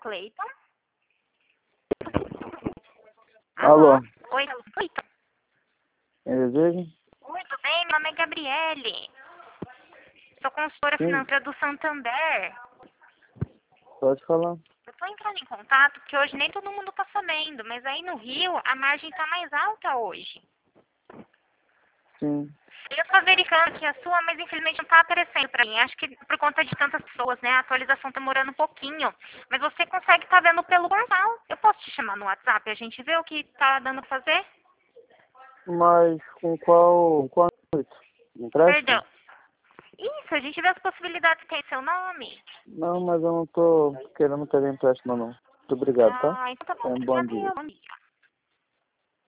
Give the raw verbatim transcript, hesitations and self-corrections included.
Cleiton? Alô? Oi, Cleiton. Quem deseja? Oi, tudo bem? Meu nome é Gabriele. Sou consultora Sim. financeira do Santander. Pode falar. Eu tô entrando em contato porque hoje nem todo mundo tá sabendo, mas aí no Rio a margem tá mais alta hoje. Sim. Eu tô verificando aqui a sua, mas infelizmente não tá aparecendo pra mim. Acho que por conta de tantas pessoas, né? A atualização tá demorando um pouquinho. Mas você consegue estar vendo pelo portal. Eu posso te chamar no WhatsApp e a gente vê o que tá dando pra fazer? Mas com qual... qual intuito? Empréstimo? Perdão. Isso, a gente vê as possibilidades que tem seu nome. Não, mas eu não tô querendo pegar empréstimo, não. Muito obrigado, tá? Ah, então tá bom. Tenha um bom dia. Obrigada, bom dia.